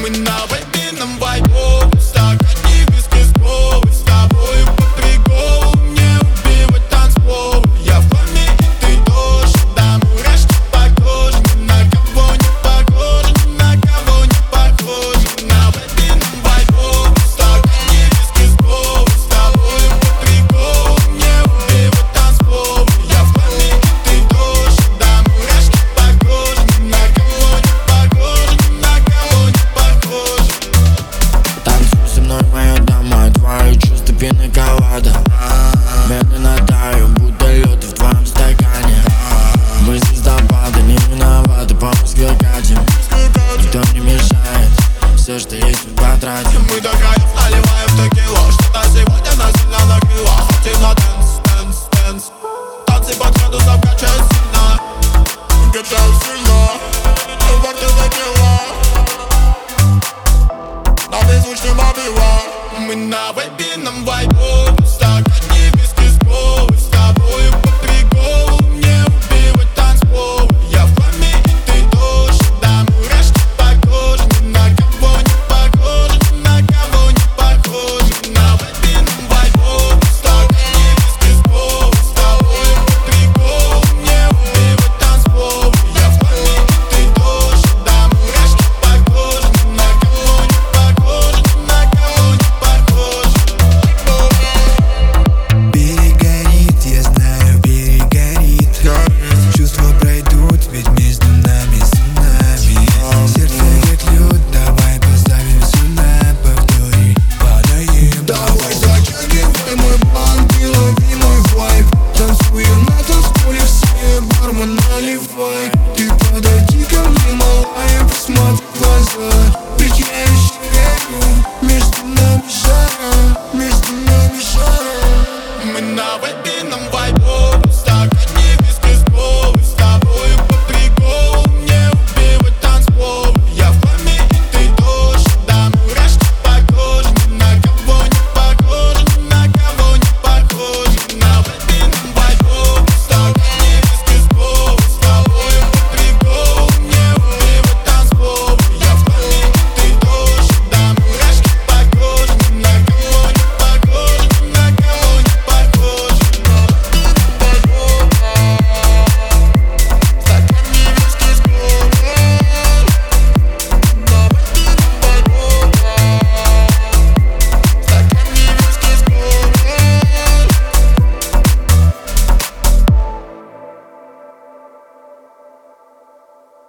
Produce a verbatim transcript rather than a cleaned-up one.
Мы на вайбином вайбу, стакане виски с колой. С тобою по приколу мне убивать танцпол. Я в форме и ты тоже, да мурашки по коже. Ни на кого не похожи, ни на кого не похожи. Мы на вайбином вайбу, стакане виски с колой. С тобою по приколу мне убивать танцпол. Я в форме и ты тоже, да мурашки по коже. Ни на кого не похожи, ни на кого не похожи. Танцуй со мной, моя дама, твои чувства пина-колада. Медленно таю, будто лед в твоем стакане. Мы звездопады, не виноваты, по Москве катим. Никто не мешает, все, что есть, мы потратим. Мы до краев наливаем текилу. Что-то сегодня нас сильно накрыло. Хотим на дэнс, дэнс, дэнс. Танцы под градусом качают сильно. Качают сильно. Вот ты текила. На беззвучном обива. Мы на вайбином вайбу, стакане виски с колой. С тобою по приколу мне убивать танцпол. Я в форме и ты тоже, да мурашки по коже. Ни на кого не похожи, ни на кого не похожи. Мы на вайбином вайбу, стакане виски с колой. С тобою по приколу мне убивать танцпол. Я в форме и ты тоже, да мурашки по коже. Ни на кого не похожи, ни на кого не похожи. Перегорит, я знаю, перегорит. Чувства пройдут, ведь между нами цунами. Сердце как лед, давай поставим все на повтори. Падаем, давай затягивай мой банк и лови мой вайб. Танцуем на танцполе, все бармен наливай. Ты подойди ко мне, малая, посмотри в глаза.